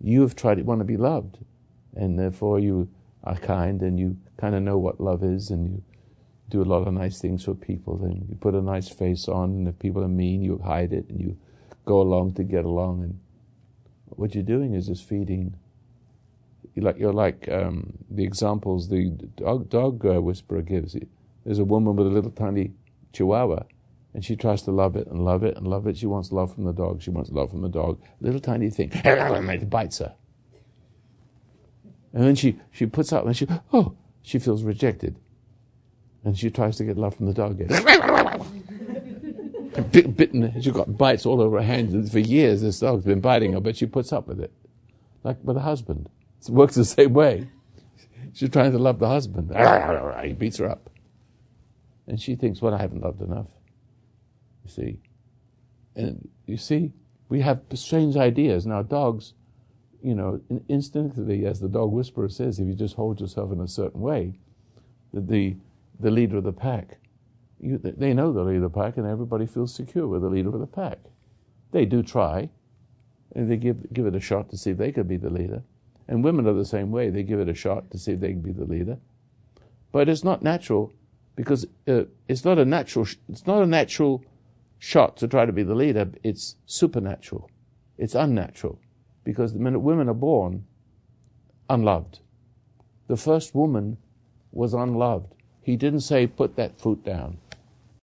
You have want to be loved, and therefore you are kind, and you kind of know what love is, and you do a lot of nice things for people, and you put a nice face on, and if people are mean, you hide it, and you go along to get along, and what you're doing is just feeding. You're like the examples the dog whisperer gives. There's a woman with a little tiny chihuahua, and she tries to love it and love it and love it. She wants love from the dog. She wants love from the dog. Little tiny thing, it bites her. And then she puts up and she feels rejected. And she tries to get love from the dog again. Bitten, she's got bites all over her hands. For years this dog's been biting her, but she puts up with it. Like with a husband. It works the same way. She's trying to love the husband. He beats her up. And she thinks, well, I haven't loved enough. You see? And you see, we have strange ideas. Now dogs, instinctively, as the dog whisperer says, if you just hold yourself in a certain way, the leader of the pack, they know the leader of the pack, and everybody feels secure with the leader of the pack. They do try, and they give it a shot to see if they could be the leader. And women are the same way. They give it a shot to see if they can be the leader. But it's not natural, because it's not a natural shot to try to be the leader. It's supernatural. It's unnatural, because the minute women are born unloved. The first woman was unloved. He didn't say, put that foot down.